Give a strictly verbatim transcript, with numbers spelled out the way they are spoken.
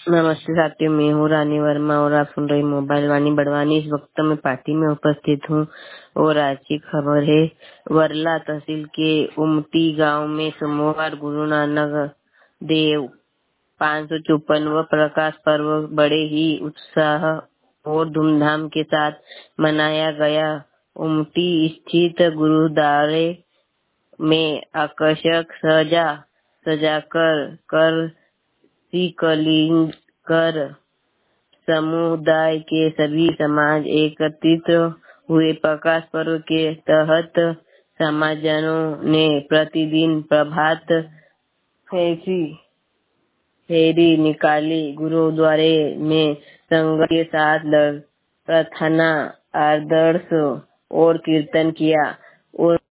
नमस्ते साथियों, मैं हूँ रानी वर्मा और आप सुन रही मोबाइल वाणी बड़वानी। इस वक्त मैं पार्टी में उपस्थित हूँ और आज की खबर है। वरला तहसील के उमटी गांव में सोमवार गुरु नानक देव पाँच सौ चौपनवा प्रकाश पर्व बड़े ही उत्साह और धूमधाम के साथ मनाया गया। उमटी स्थित गुरुद्वारे में आकर्षक सजा सजाकर कर कलिंग कर समुदाय के सभी समाज एकत्रित हुए। प्रकाश पर्व के तहत समाजजनों ने प्रतिदिन प्रभात फेरी फेरी निकाली, गुरुद्वारे में संगत के साथ प्रार्थना, आदर्श और कीर्तन किया और